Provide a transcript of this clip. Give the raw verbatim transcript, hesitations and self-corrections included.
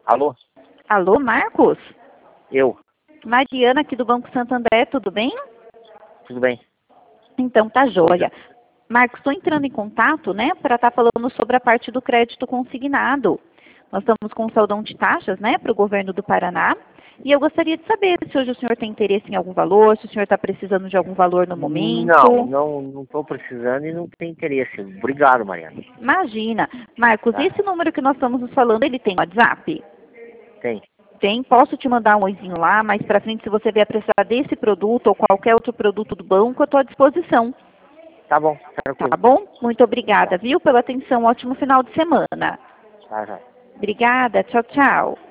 Alô? Alô, Marcos? Eu. Mariana aqui do Banco Santander, tudo bem? Tudo bem? Então tá joia. Marcos, estou entrando em contato, né, para estar falando sobre a parte do crédito consignado. Nós estamos com um saldão de taxas, né, para o governo do Paraná. E eu gostaria de saber se hoje o senhor tem interesse em algum valor, se o senhor está precisando de algum valor no momento. Não, não não estou precisando e não tenho interesse. Obrigado, Mariana. Imagina. Marcos, Tá. esse número que nós estamos nos falando, ele tem WhatsApp? Tem. Tem, posso te mandar um oizinho lá, mais para frente, se você vier precisar desse produto ou qualquer outro produto do banco, eu estou à disposição. Tá bom, tranquilo. Tá bom? Muito obrigada, viu, pela atenção. Ótimo final de semana. Tá, já. Obrigada. Tchau, tchau.